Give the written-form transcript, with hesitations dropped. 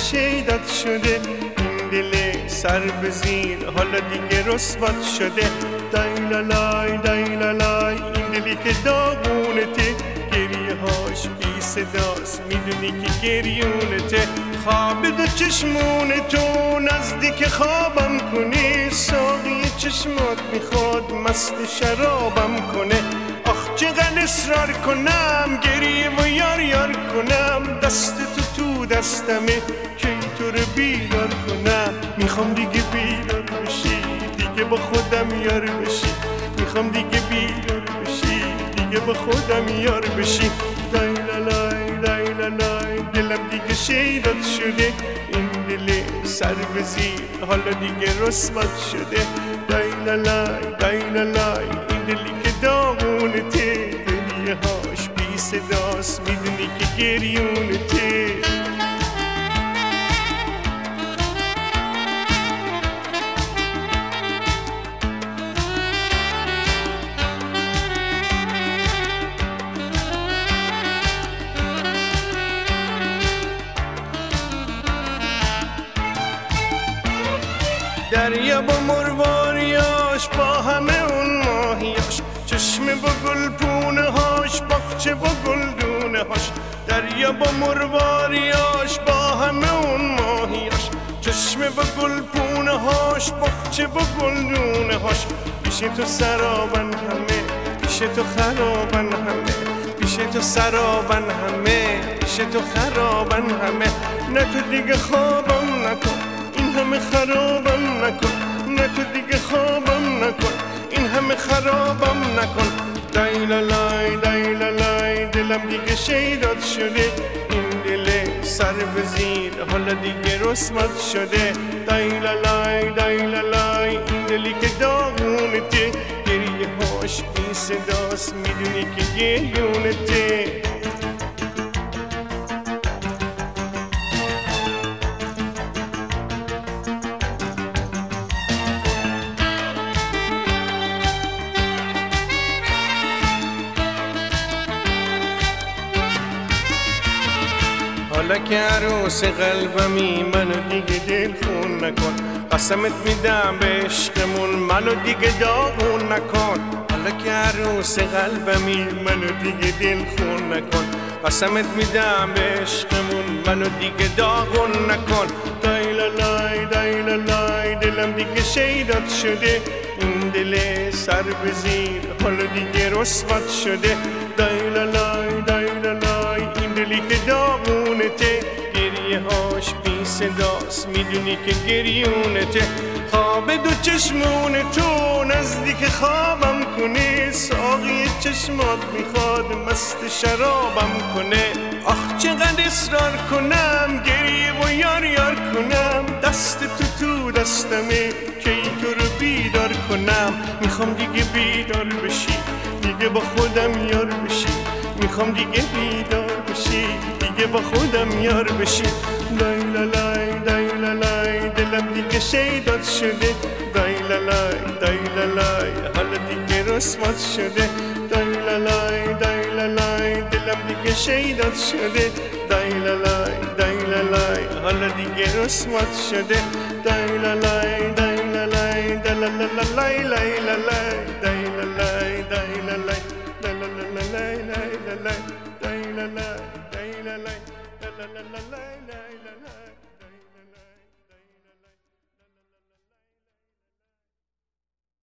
شیدت شده، این دل سر به زیر حالا دیگه رسوت شده. دایلالای دایلالای این دلی که داغونته، گریه هاش بی صداست میدونی که گریونته. خواب دو چشمون تو نزدیک خوابم کنی، ساقی چشمات میخواد مست شرابم کنه. آخ چقدر اصرار کنم گریه و یار یار کنم، دست تو دستمه که تو رو بیدار کنم. میخوام دیگه بیدار بشی، دیگه با خودم یار بشی. میخوام دیگه بیدار بشی، دیگه با خودم یار بشی. دایلالای دایلالای دلم دیگه شیدت شده، این دل سر به زیر حالا دیگه رسوت شده. دایلالای دایلالای این دلی که داغونته، گریه هاش بی صداست میدونی که گریونته. دریا با مرواریاش، با همه اون ماهیاش، چشمه با گلپونه هاش، باغچه با گلدونه هاش. دریا با مرواریاش، با همه اون ماهیاش، چشمه با گلپونه هاش، باغچه با گلدونه هاش. پیش تو سرابن همه، پیش تو خرابن همه، پیش تو سرابن همه، پیش تو خرابن همه. نه تو دیگه خوابم نکن، این همه خرابم نکن. نه تو دیگه خوابم نکن، این همه خرابم نکن. دایلالای دایلالای دلم دیگه شیدت شده، این دل سر به زیر حالا دیگه رسوت شده. دایلالای دایلالای این دلی که داغونته، گریه هاش بی صداست میدونی که گریونته. حالا که عروس قلبمی منو دیگه دل خون نکن، قسمت میدم به عشقمون منو دیگه داغون نکن. حالا که عروس قلبمی منو دیگه دل خون نکن، قسمت میدم به عشقمون منو دیگه داغون نکن. دایلالای دایلالای دلم دیگه شیدت شده، این دل سر به زیر حالا دیگه رسوت شده. دایلالای دایلالای این دلی که داغونته، گریه هاش بی صداست میدونی که گریونته. خواب دو چشمون تو نزدیک خوابم کنه، ساقی چشمات میخواد مست شرابم کنه. آخ چقدر اصرار کنم گریه و یار یار کنم، دست تو دستمه که تو رو بیدار کنم. میخوام دیگه بیدار بشی، دیگه با خودم یار بشی. میخوام دیگه بیدار بشی، دیگه با خودم یار بشی. دایلالای دایلالای دلم دیگه شیدت شده، دایلالای دایلالای حالا دیگه رسوت شده. دایلالای دایلالای دلم دیگه شیدت شده، دایلالای دایلالای حالا دیگه رسوت شده. دایلالای دایلالای دلالالای لای لای